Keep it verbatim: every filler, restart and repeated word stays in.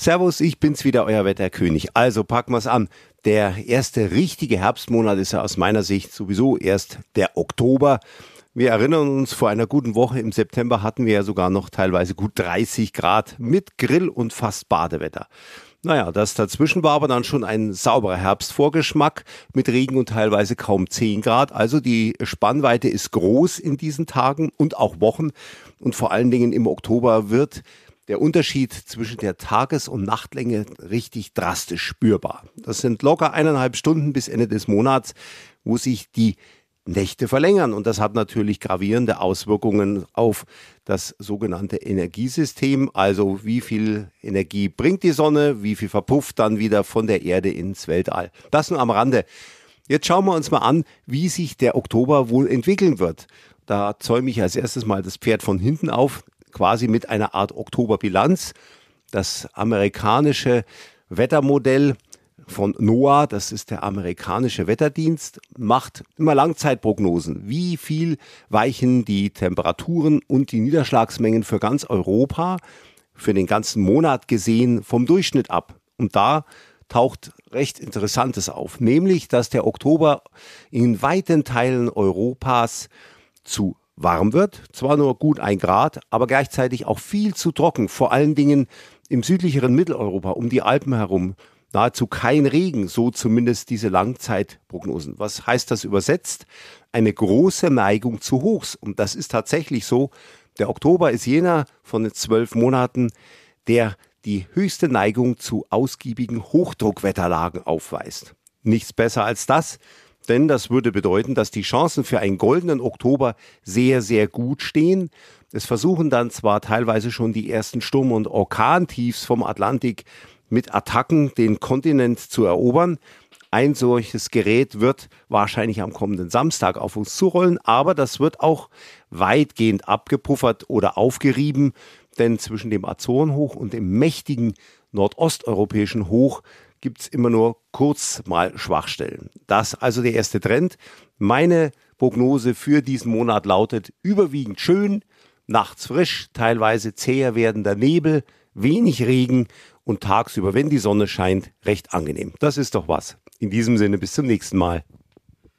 Servus, ich bin's wieder, euer Wetterkönig. Also packen wir's an. Der erste richtige Herbstmonat ist ja aus meiner Sicht sowieso erst der Oktober. Wir erinnern uns, vor einer guten Woche im September hatten wir ja sogar noch teilweise gut dreißig Grad mit Grill und fast Badewetter. Naja, das dazwischen war aber dann schon ein sauberer Herbstvorgeschmack mit Regen und teilweise kaum zehn Grad. Also die Spannweite ist groß in diesen Tagen und auch Wochen. Und vor allen Dingen im Oktober wird der Unterschied zwischen der Tages- und Nachtlänge richtig drastisch spürbar. Das sind locker eineinhalb Stunden bis Ende des Monats, wo sich die Nächte verlängern. Und das hat natürlich gravierende Auswirkungen auf das sogenannte Energiesystem. Also wie viel Energie bringt die Sonne, wie viel verpufft dann wieder von der Erde ins Weltall. Das nur am Rande. Jetzt schauen wir uns mal an, wie sich der Oktober wohl entwickeln wird. Da zäume ich als erstes mal das Pferd von hinten auf, quasi mit einer Art Oktoberbilanz. Das amerikanische Wettermodell von NOAA, das ist der amerikanische Wetterdienst, macht immer Langzeitprognosen. Wie viel weichen die Temperaturen und die Niederschlagsmengen für ganz Europa, für den ganzen Monat gesehen, vom Durchschnitt ab? Und da taucht recht Interessantes auf, nämlich, dass der Oktober in weiten Teilen Europas zu warm wird, zwar nur gut ein Grad, aber gleichzeitig auch viel zu trocken, vor allen Dingen im südlicheren Mitteleuropa, um die Alpen herum. Nahezu kein Regen, so zumindest diese Langzeitprognosen. Was heißt das übersetzt? Eine große Neigung zu Hochs. Und das ist tatsächlich so. Der Oktober ist jener von den zwölf Monaten, der die höchste Neigung zu ausgiebigen Hochdruckwetterlagen aufweist. Nichts besser als das, denn das würde bedeuten, dass die Chancen für einen goldenen Oktober sehr, sehr gut stehen. Es versuchen dann zwar teilweise schon die ersten Sturm- und Orkantiefs vom Atlantik mit Attacken den Kontinent zu erobern. Ein solches Gerät wird wahrscheinlich am kommenden Samstag auf uns zurollen, aber das wird auch weitgehend abgepuffert oder aufgerieben, denn zwischen dem Azorenhoch und dem mächtigen nordosteuropäischen Hoch gibt es immer nur kurz mal Schwachstellen. Das also der erste Trend. Meine Prognose für diesen Monat lautet überwiegend schön, nachts frisch, teilweise zäher werdender Nebel, wenig Regen und tagsüber, wenn die Sonne scheint, recht angenehm. Das ist doch was. In diesem Sinne, bis zum nächsten Mal.